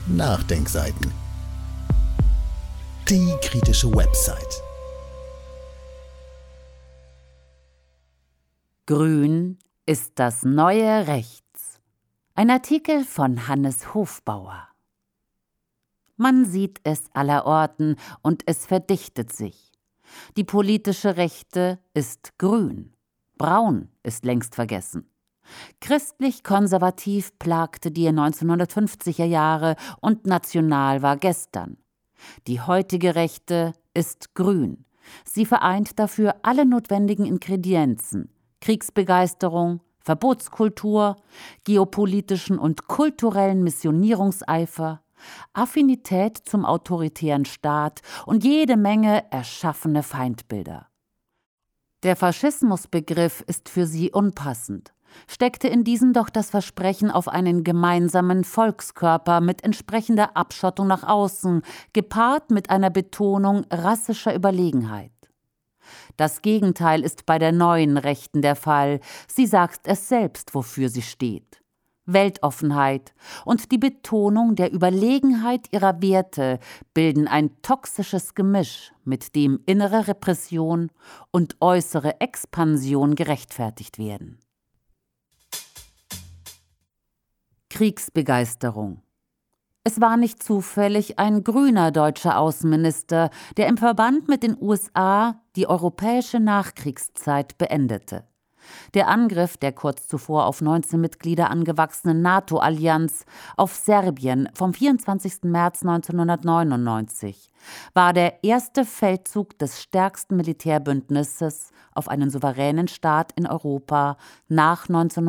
Nachdenkseiten. Die kritische Website. Grün ist das neue Rechts. Ein Artikel von Hannes Hofbauer. Man sieht es allerorten und es verdichtet sich. Die politische Rechte ist grün. Braun ist längst vergessen. Christlich-konservativ plagte die 1950er Jahre und national war gestern. Die heutige Rechte ist grün. Sie vereint dafür alle notwendigen Ingredienzen: Kriegsbegeisterung, Verbotskultur, geopolitischen und kulturellen Missionierungseifer, Affinität zum autoritären Staat und jede Menge erschaffene Feindbilder. Der Faschismusbegriff ist für sie unpassend, steckte in diesem doch das Versprechen auf einen gemeinsamen Volkskörper mit entsprechender Abschottung nach außen, gepaart mit einer Betonung rassischer Überlegenheit. Das Gegenteil ist bei der neuen Rechten der Fall. Sie sagt es selbst, wofür sie steht: Weltoffenheit und die Betonung der Überlegenheit ihrer Werte bilden ein toxisches Gemisch, mit dem innere Repression und äußere Expansion gerechtfertigt werden. Kriegsbegeisterung. Es war nicht zufällig ein grüner deutscher Außenminister, der im Verband mit den USA die europäische Nachkriegszeit beendete. Der Angriff der kurz zuvor auf 19 Mitglieder angewachsenen NATO-Allianz auf Serbien vom 24. März 1999 war der erste Feldzug des stärksten Militärbündnisses auf einen souveränen Staat in Europa nach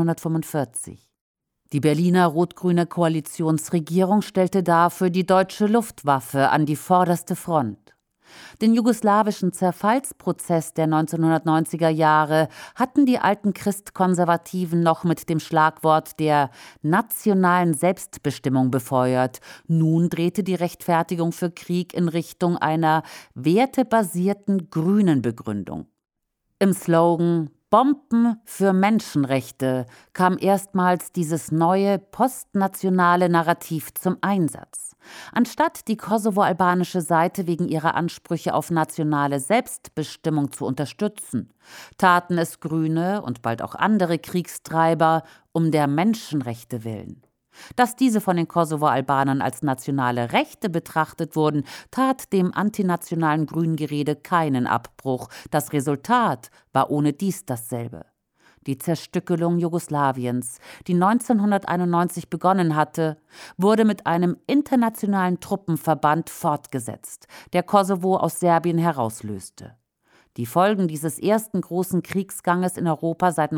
1945. Die Berliner rot-grüne Koalitionsregierung stellte dafür die deutsche Luftwaffe an die vorderste Front. Den jugoslawischen Zerfallsprozess der 1990er Jahre hatten die alten Christkonservativen noch mit dem Schlagwort der nationalen Selbstbestimmung befeuert. Nun drehte die Rechtfertigung für Krieg in Richtung einer wertebasierten grünen Begründung. Im Slogan »Bomben für Menschenrechte« kam erstmals dieses neue postnationale Narrativ zum Einsatz. Anstatt die kosovo-albanische Seite wegen ihrer Ansprüche auf nationale Selbstbestimmung zu unterstützen, taten es Grüne und bald auch andere Kriegstreiber um der Menschenrechte willen. Dass diese von den Kosovo-Albanern als nationale Rechte betrachtet wurden, tat dem antinationalen Grüngerede keinen Abbruch. Das Resultat war ohnedies dasselbe. Die Zerstückelung Jugoslawiens, die 1991 begonnen hatte, wurde mit einem internationalen Truppenverband fortgesetzt, der Kosovo aus Serbien herauslöste. Die Folgen dieses ersten großen Kriegsganges in Europa seit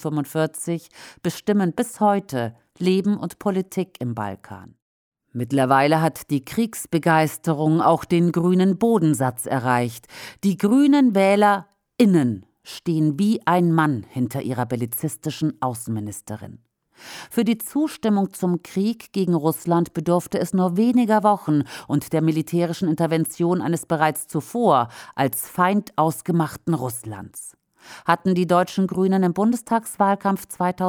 1945 bestimmen bis heute Leben und Politik im Balkan. Mittlerweile hat die Kriegsbegeisterung auch den grünen Bodensatz erreicht. Die grünen WählerInnen stehen wie ein Mann hinter ihrer bellizistischen Außenministerin. Für die Zustimmung zum Krieg gegen Russland bedurfte es nur weniger Wochen und der militärischen Intervention eines bereits zuvor als Feind ausgemachten Russlands. Hatten die deutschen Grünen im Bundestagswahlkampf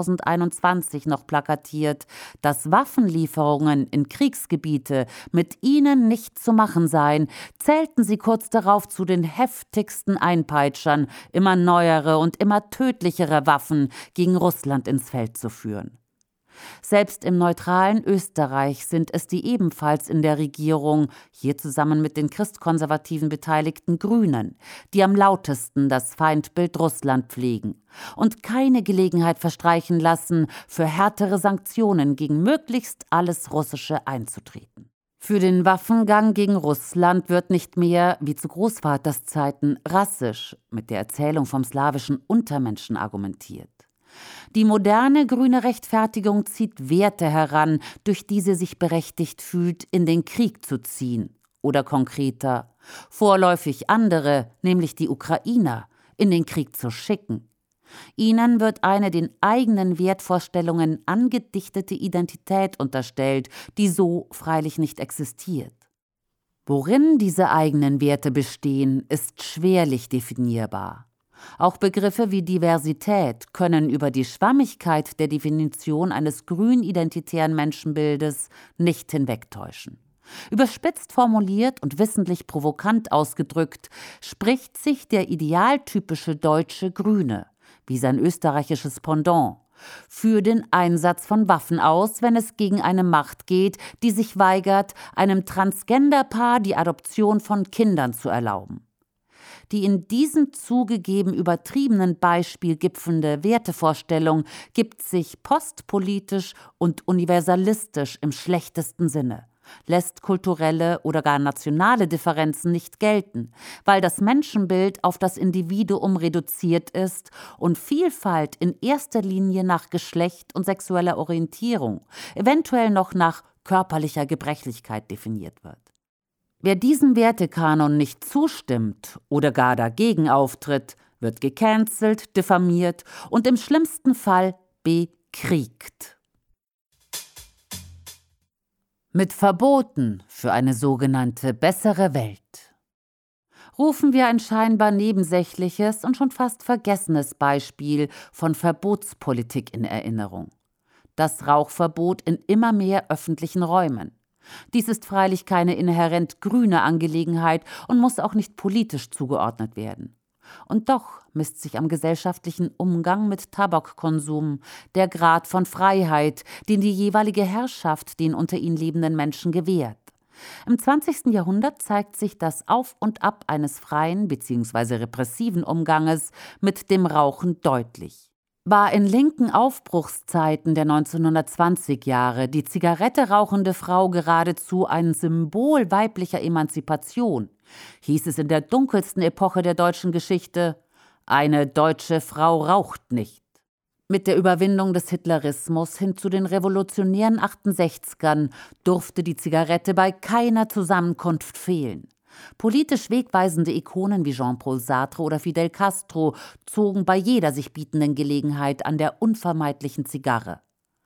2021 noch plakatiert, dass Waffenlieferungen in Kriegsgebiete mit ihnen nicht zu machen seien, zählten sie kurz darauf zu den heftigsten Einpeitschern, immer neuere und immer tödlichere Waffen gegen Russland ins Feld zu führen. Selbst im neutralen Österreich sind es die ebenfalls in der Regierung, hier zusammen mit den christkonservativen beteiligten Grünen, die am lautesten das Feindbild Russland pflegen und keine Gelegenheit verstreichen lassen, für härtere Sanktionen gegen möglichst alles Russische einzutreten. Für den Waffengang gegen Russland wird nicht mehr, wie zu Großvaters Zeiten, rassisch mit der Erzählung vom slawischen Untermenschen argumentiert. Die moderne grüne Rechtfertigung zieht Werte heran, durch die sie sich berechtigt fühlt, in den Krieg zu ziehen. Oder konkreter, vorläufig andere, nämlich die Ukrainer, in den Krieg zu schicken. Ihnen wird eine den eigenen Wertvorstellungen angedichtete Identität unterstellt, die so freilich nicht existiert. Worin diese eigenen Werte bestehen, ist schwerlich definierbar. Auch Begriffe wie Diversität können über die Schwammigkeit der Definition eines grün-identitären Menschenbildes nicht hinwegtäuschen. Überspitzt formuliert und wissentlich provokant ausgedrückt, spricht sich der idealtypische deutsche Grüne, wie sein österreichisches Pendant, für den Einsatz von Waffen aus, wenn es gegen eine Macht geht, die sich weigert, einem Transgender-Paar die Adoption von Kindern zu erlauben. Die in diesem zugegeben übertriebenen Beispiel gipfelnde Wertevorstellung gibt sich postpolitisch und universalistisch im schlechtesten Sinne, lässt kulturelle oder gar nationale Differenzen nicht gelten, weil das Menschenbild auf das Individuum reduziert ist und Vielfalt in erster Linie nach Geschlecht und sexueller Orientierung, eventuell noch nach körperlicher Gebrechlichkeit definiert wird. Wer diesem Wertekanon nicht zustimmt oder gar dagegen auftritt, wird gecancelt, diffamiert und im schlimmsten Fall bekriegt. Mit Verboten für eine sogenannte bessere Welt. Rufen wir ein scheinbar nebensächliches und schon fast vergessenes Beispiel von Verbotspolitik in Erinnerung: das Rauchverbot in immer mehr öffentlichen Räumen. Dies ist freilich keine inhärent grüne Angelegenheit und muss auch nicht politisch zugeordnet werden. Und doch misst sich am gesellschaftlichen Umgang mit Tabakkonsum der Grad von Freiheit, den die jeweilige Herrschaft den unter ihnen lebenden Menschen gewährt. Im 20. Jahrhundert zeigt sich das Auf und Ab eines freien bzw. repressiven Umganges mit dem Rauchen deutlich. War in linken Aufbruchszeiten der 1920 Jahre die Zigarette rauchende Frau geradezu ein Symbol weiblicher Emanzipation, hieß es in der dunkelsten Epoche der deutschen Geschichte: eine deutsche Frau raucht nicht. Mit der Überwindung des Hitlerismus hin zu den revolutionären 68ern durfte die Zigarette bei keiner Zusammenkunft fehlen. Politisch wegweisende Ikonen wie Jean-Paul Sartre oder Fidel Castro zogen bei jeder sich bietenden Gelegenheit an der unvermeidlichen Zigarre.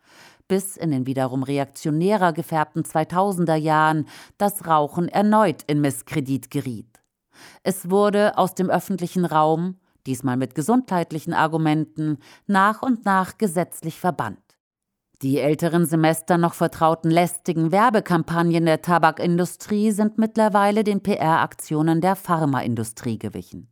Bis in den wiederum reaktionärer gefärbten 2000er Jahren das Rauchen erneut in Misskredit geriet. Es wurde aus dem öffentlichen Raum, diesmal mit gesundheitlichen Argumenten, nach und nach gesetzlich verbannt. Die älteren Semester noch vertrauten lästigen Werbekampagnen der Tabakindustrie sind mittlerweile den PR-Aktionen der Pharmaindustrie gewichen.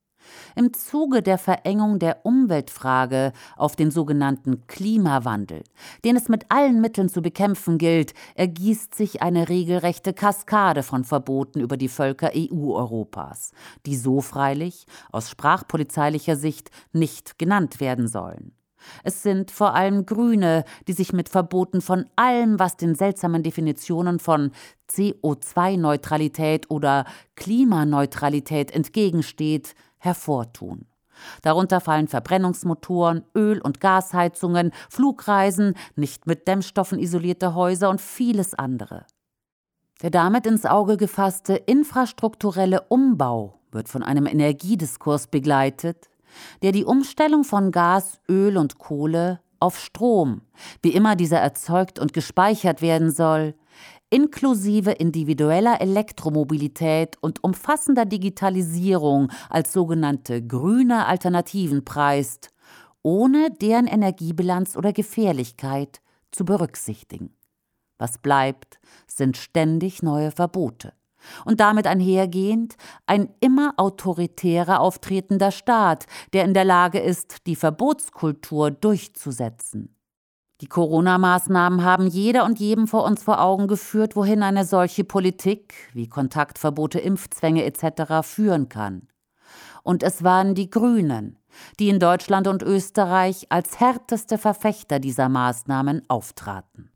Im Zuge der Verengung der Umweltfrage auf den sogenannten Klimawandel, den es mit allen Mitteln zu bekämpfen gilt, ergießt sich eine regelrechte Kaskade von Verboten über die Völker EU-Europas, die so freilich aus sprachpolizeilicher Sicht nicht genannt werden sollen. Es sind vor allem Grüne, die sich mit Verboten von allem, was den seltsamen Definitionen von CO2-Neutralität oder Klimaneutralität entgegensteht, hervortun. Darunter fallen Verbrennungsmotoren, Öl- und Gasheizungen, Flugreisen, nicht mit Dämmstoffen isolierte Häuser und vieles andere. Der damit ins Auge gefasste infrastrukturelle Umbau wird von einem Energiediskurs begleitet, der die Umstellung von Gas, Öl und Kohle auf Strom, wie immer dieser erzeugt und gespeichert werden soll, inklusive individueller Elektromobilität und umfassender Digitalisierung als sogenannte grüne Alternativen preist, ohne deren Energiebilanz oder Gefährlichkeit zu berücksichtigen. Was bleibt, sind ständig neue Verbote. Und damit einhergehend ein immer autoritärer auftretender Staat, der in der Lage ist, die Verbotskultur durchzusetzen. Die Corona-Maßnahmen haben jeder und jedem vor uns vor Augen geführt, wohin eine solche Politik wie Kontaktverbote, Impfzwänge etc. führen kann. Und es waren die Grünen, die in Deutschland und Österreich als härteste Verfechter dieser Maßnahmen auftraten.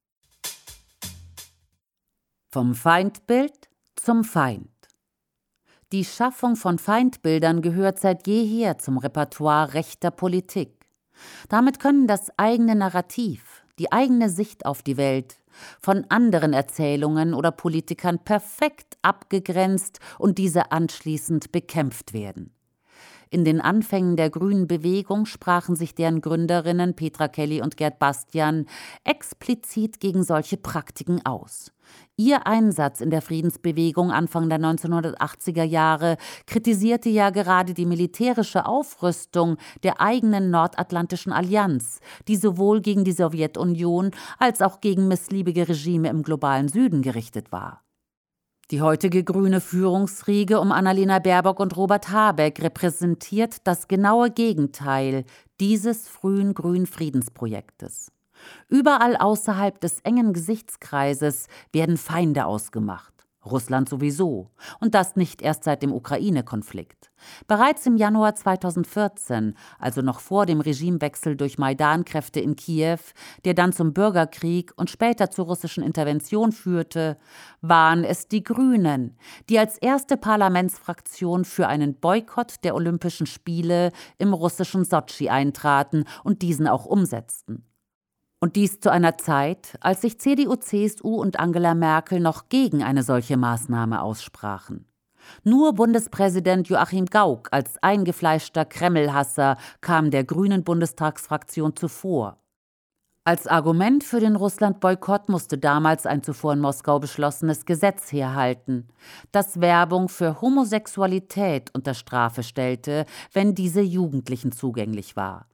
Vom Feindbild zum Feind. Die Schaffung von Feindbildern gehört seit jeher zum Repertoire rechter Politik. Damit können das eigene Narrativ, die eigene Sicht auf die Welt, von anderen Erzählungen oder Politikern perfekt abgegrenzt und diese anschließend bekämpft werden. In den Anfängen der grünen Bewegung sprachen sich deren Gründerinnen Petra Kelly und Gerd Bastian explizit gegen solche Praktiken aus. Ihr Einsatz in der Friedensbewegung Anfang der 1980er Jahre kritisierte ja gerade die militärische Aufrüstung der eigenen Nordatlantischen Allianz, die sowohl gegen die Sowjetunion als auch gegen missliebige Regime im globalen Süden gerichtet war. Die heutige grüne Führungsriege um Annalena Baerbock und Robert Habeck repräsentiert das genaue Gegenteil dieses frühen grünen Friedensprojektes. Überall außerhalb des engen Gesichtskreises werden Feinde ausgemacht. Russland sowieso. Und das nicht erst seit dem Ukraine-Konflikt. Bereits im Januar 2014, also noch vor dem Regimewechsel durch Maidan-Kräfte in Kiew, der dann zum Bürgerkrieg und später zur russischen Intervention führte, waren es die Grünen, die als erste Parlamentsfraktion für einen Boykott der Olympischen Spiele im russischen Sotschi eintraten und diesen auch umsetzten. Und dies zu einer Zeit, als sich CDU, CSU und Angela Merkel noch gegen eine solche Maßnahme aussprachen. Nur Bundespräsident Joachim Gauck als eingefleischter Kreml-Hasser kam der grünen Bundestagsfraktion zuvor. Als Argument für den Russland-Boykott musste damals ein zuvor in Moskau beschlossenes Gesetz herhalten, das Werbung für Homosexualität unter Strafe stellte, wenn diese Jugendlichen zugänglich war.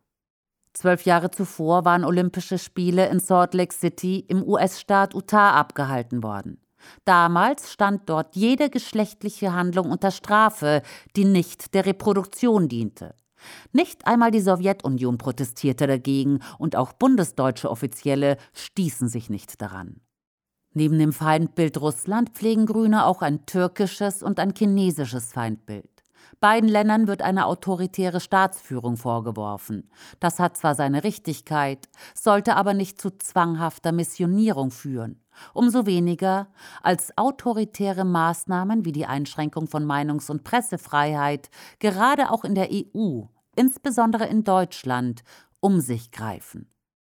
12 Jahre zuvor waren Olympische Spiele in Salt Lake City im US-Staat Utah abgehalten worden. Damals stand dort jede geschlechtliche Handlung unter Strafe, die nicht der Reproduktion diente. Nicht einmal die Sowjetunion protestierte dagegen und auch bundesdeutsche Offizielle stießen sich nicht daran. Neben dem Feindbild Russland pflegen Grüne auch ein türkisches und ein chinesisches Feindbild. Beiden Ländern wird eine autoritäre Staatsführung vorgeworfen. Das hat zwar seine Richtigkeit, sollte aber nicht zu zwanghafter Missionierung führen. Umso weniger, als autoritäre Maßnahmen wie die Einschränkung von Meinungs- und Pressefreiheit gerade auch in der EU, insbesondere in Deutschland, um sich greifen.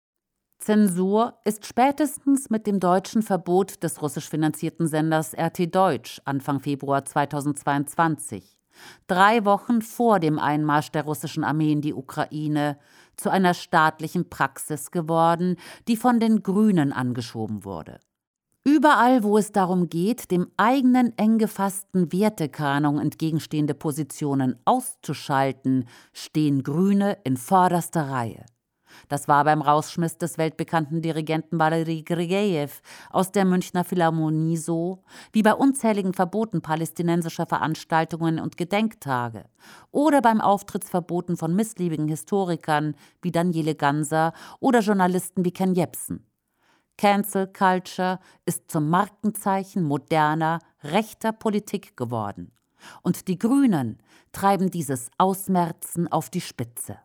Zensur ist spätestens mit dem deutschen Verbot des russisch finanzierten Senders RT Deutsch Anfang Februar 2022, 3 Wochen vor dem Einmarsch der russischen Armee in die Ukraine, zu einer staatlichen Praxis geworden, die von den Grünen angeschoben wurde. Überall, wo es darum geht, dem eigenen eng gefassten Wertekanon entgegenstehende Positionen auszuschalten, stehen Grüne in vorderster Reihe. Das war beim Rausschmiss des weltbekannten Dirigenten Valery Gergiew aus der Münchner Philharmonie so, wie bei unzähligen Verboten palästinensischer Veranstaltungen und Gedenktage oder beim Auftrittsverboten von missliebigen Historikern wie Daniele Ganser oder Journalisten wie Ken Jebsen. Cancel Culture ist zum Markenzeichen moderner, rechter Politik geworden. Und die Grünen treiben dieses Ausmerzen auf die Spitze.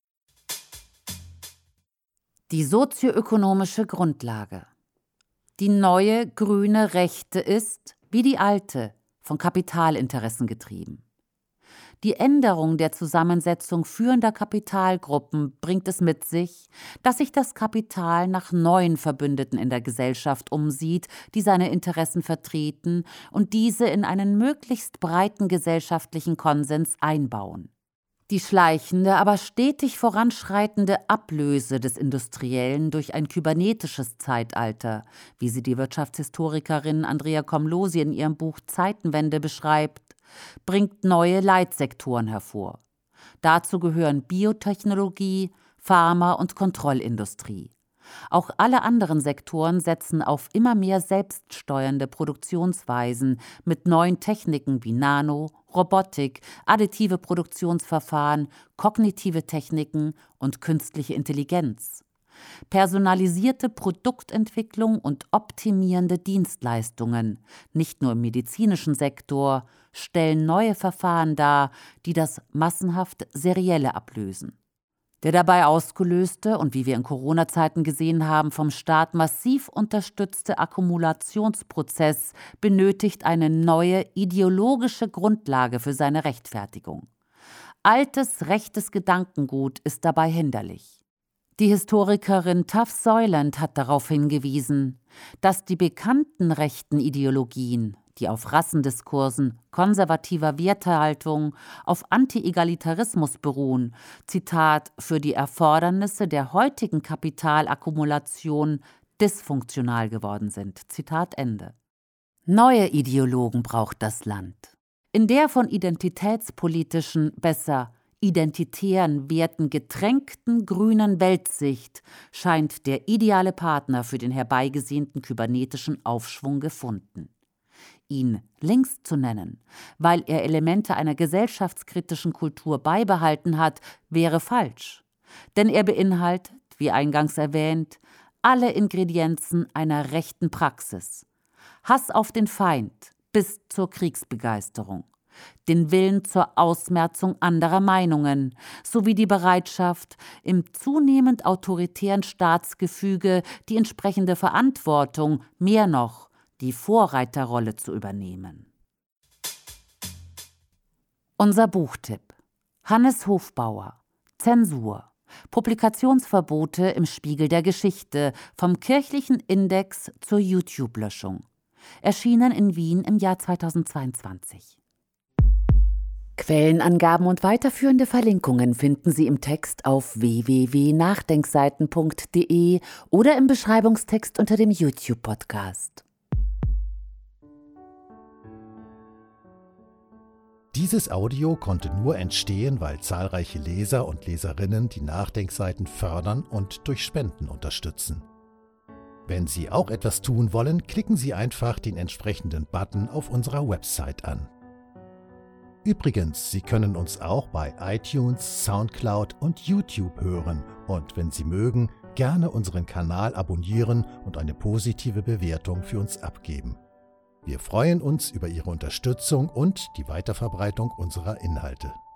Die sozioökonomische Grundlage. Die neue grüne Rechte ist, wie die alte, von Kapitalinteressen getrieben. Die Änderung der Zusammensetzung führender Kapitalgruppen bringt es mit sich, dass sich das Kapital nach neuen Verbündeten in der Gesellschaft umsieht, die seine Interessen vertreten und diese in einen möglichst breiten gesellschaftlichen Konsens einbauen. Die schleichende, aber stetig voranschreitende Ablöse des Industriellen durch ein kybernetisches Zeitalter, wie sie die Wirtschaftshistorikerin Andrea Komlose in ihrem Buch Zeitenwende beschreibt, bringt neue Leitsektoren hervor. Dazu gehören Biotechnologie, Pharma- und Kontrollindustrie. Auch alle anderen Sektoren setzen auf immer mehr selbststeuernde Produktionsweisen mit neuen Techniken wie Nano, Robotik, additive Produktionsverfahren, kognitive Techniken und künstliche Intelligenz. Personalisierte Produktentwicklung und optimierende Dienstleistungen, nicht nur im medizinischen Sektor, stellen neue Verfahren dar, die das massenhaft Serielle ablösen. Der dabei ausgelöste und wie wir in Corona-Zeiten gesehen haben, vom Staat massiv unterstützte Akkumulationsprozess benötigt eine neue ideologische Grundlage für seine Rechtfertigung. Altes rechtes Gedankengut ist dabei hinderlich. Die Historikerin Taff Soiland hat darauf hingewiesen, dass die bekannten rechten Ideologien, die auf Rassendiskursen, konservativer Wertehaltung, auf Anti-Egalitarismus beruhen, Zitat, für die Erfordernisse der heutigen Kapitalakkumulation dysfunktional geworden sind. Zitat Ende. Neue Ideologen braucht das Land. In der von identitätspolitischen, besser identitären Werten getränkten grünen Weltsicht scheint der ideale Partner für den herbeigesehnten kybernetischen Aufschwung gefunden. Ihn links zu nennen, weil er Elemente einer gesellschaftskritischen Kultur beibehalten hat, wäre falsch. Denn er beinhaltet, wie eingangs erwähnt, alle Ingredienzen einer rechten Praxis. Hass auf den Feind bis zur Kriegsbegeisterung, den Willen zur Ausmerzung anderer Meinungen sowie die Bereitschaft, im zunehmend autoritären Staatsgefüge die entsprechende Verantwortung, mehr noch, die Vorreiterrolle zu übernehmen. Unser Buchtipp: Hannes Hofbauer, Zensur, Publikationsverbote im Spiegel der Geschichte, vom kirchlichen Index zur YouTube-Löschung. Erschienen in Wien im Jahr 2022. Quellenangaben und weiterführende Verlinkungen finden Sie im Text auf www.nachdenkseiten.de oder im Beschreibungstext unter dem YouTube-Podcast. Dieses Audio konnte nur entstehen, weil zahlreiche Leser und Leserinnen die Nachdenkseiten fördern und durch Spenden unterstützen. Wenn Sie auch etwas tun wollen, klicken Sie einfach den entsprechenden Button auf unserer Website an. Übrigens, Sie können uns auch bei iTunes, Soundcloud und YouTube hören und wenn Sie mögen, gerne unseren Kanal abonnieren und eine positive Bewertung für uns abgeben. Wir freuen uns über Ihre Unterstützung und die Weiterverbreitung unserer Inhalte.